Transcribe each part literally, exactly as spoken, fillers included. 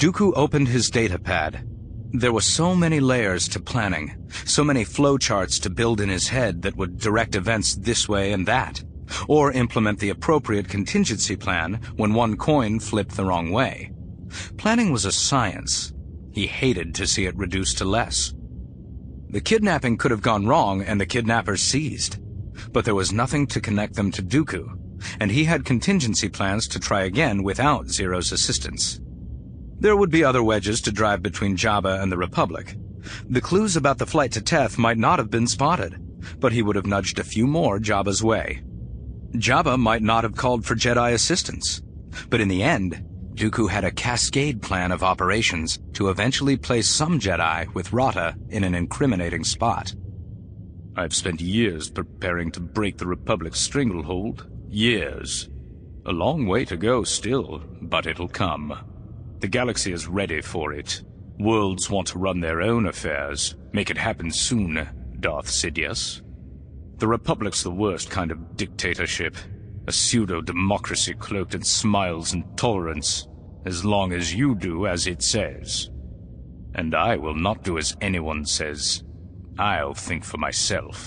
Dooku opened his datapad. There were so many layers to planning, so many flowcharts to build in his head that would direct events this way and that, or implement the appropriate contingency plan when one coin flipped the wrong way. Planning was a science. He hated to see it reduced to less. The kidnapping could have gone wrong and the kidnappers seized, but there was nothing to connect them to Dooku, and he had contingency plans to try again without Zero's assistance. There would be other wedges to drive between Jabba and the Republic. The clues about the flight to Teth might not have been spotted, but he would have nudged a few more Jabba's way. Jabba might not have called for Jedi assistance, but in the end, Dooku had a cascade plan of operations to eventually place some Jedi with Rata in an incriminating spot. I've spent years preparing to break the Republic's stranglehold. Years. A long way to go still, but it'll come. The galaxy is ready for it. Worlds want to run their own affairs. Make it happen soon, Darth Sidious. The Republic's the worst kind of dictatorship. A pseudo-democracy cloaked in smiles and tolerance, as long as you do as it says. And I will not do as anyone says. I'll think for myself.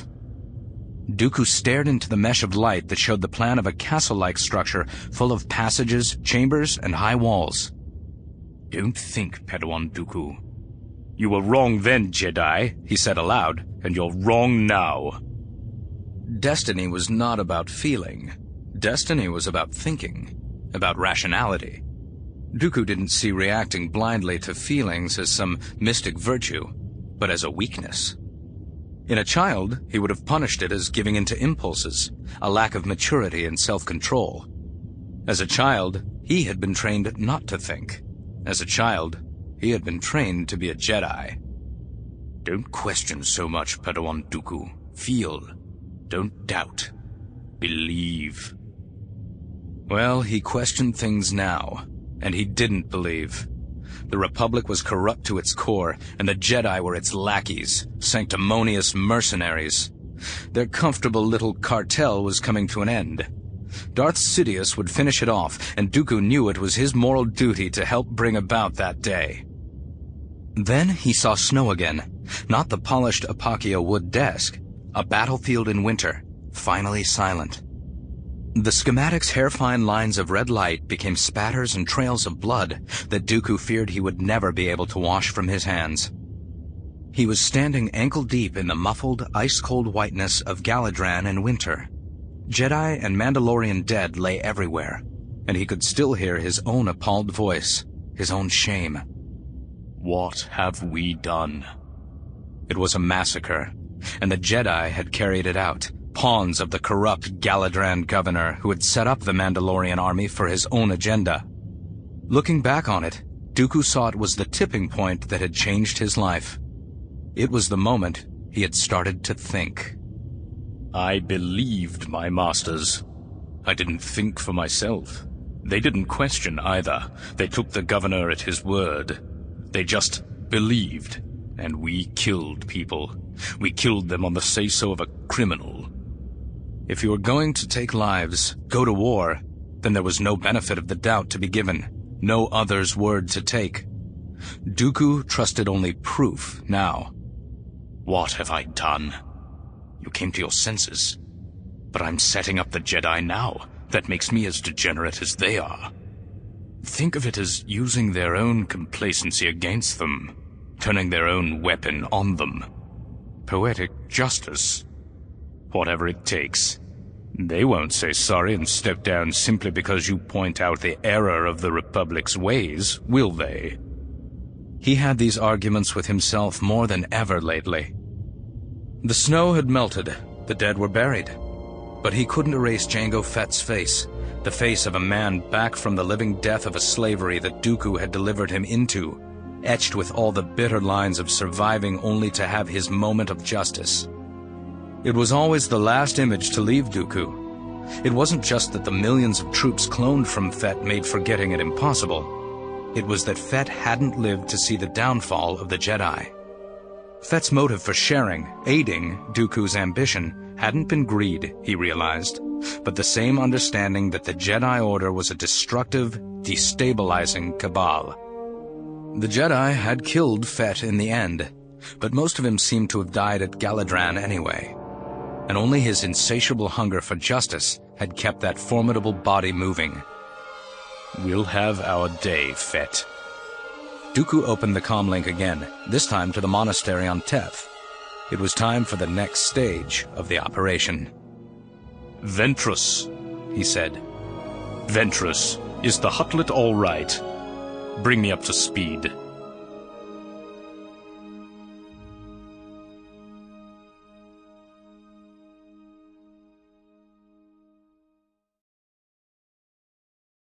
Dooku stared into the mesh of light that showed the plan of a castle-like structure full of passages, chambers, and high walls. Don't think, Padawan Dooku. You were wrong then, Jedi, he said aloud, and you're wrong now. Destiny was not about feeling. Destiny was about thinking, about rationality. Dooku didn't see reacting blindly to feelings as some mystic virtue, but as a weakness. In a child, he would have punished it as giving in to impulses, a lack of maturity and self-control. As a child, he had been trained not to think. As a child, he had been trained to be a Jedi. Don't question so much, Padawan Dooku. Feel. Don't doubt. Believe. Well, he questioned things now, and he didn't believe. The Republic was corrupt to its core, and the Jedi were its lackeys, sanctimonious mercenaries. Their comfortable little cartel was coming to an end. Darth Sidious would finish it off, and Dooku knew it was his moral duty to help bring about that day. Then he saw snow again, not the polished Apakia wood desk, a battlefield in winter, finally silent. The schematic's hair-fine lines of red light became spatters and trails of blood that Dooku feared he would never be able to wash from his hands. He was standing ankle-deep in the muffled, ice-cold whiteness of Galadran in winter. Jedi and Mandalorian dead lay everywhere, and he could still hear his own appalled voice, his own shame. What have we done? It was a massacre, and the Jedi had carried it out, pawns of the corrupt Galadran governor who had set up the Mandalorian army for his own agenda. Looking back on it, Dooku saw it was the tipping point that had changed his life. It was the moment he had started to think. I believed my masters. I didn't think for myself. They didn't question either. They took the governor at his word. They just believed, and we killed people. We killed them on the say-so of a criminal. If you were going to take lives, go to war, then there was no benefit of the doubt to be given, no other's word to take. Dooku trusted only proof now. What have I done? You came to your senses. But I'm setting up the Jedi now. That makes me as degenerate as they are. Think of it as using their own complacency against them, turning their own weapon on them. Poetic justice. Whatever it takes. They won't say sorry and step down simply because you point out the error of the Republic's ways, will they? He had these arguments with himself more than ever lately. The snow had melted, the dead were buried, but he couldn't erase Jango Fett's face, the face of a man back from the living death of a slavery that Dooku had delivered him into, etched with all the bitter lines of surviving only to have his moment of justice. It was always the last image to leave Dooku. It wasn't just that the millions of troops cloned from Fett made forgetting it impossible. It was that Fett hadn't lived to see the downfall of the Jedi. Fett's motive for sharing, aiding Dooku's ambition hadn't been greed, he realized, but the same understanding that the Jedi Order was a destructive, destabilizing cabal. The Jedi had killed Fett in the end, but most of him seemed to have died at Galadran anyway. And only his insatiable hunger for justice had kept that formidable body moving. We'll have our day, Fett. Dooku opened the comlink again, this time to the monastery on Teth. It was time for the next stage of the operation. Ventress, he said. Ventress, is the Huttlet all right? Bring me up to speed.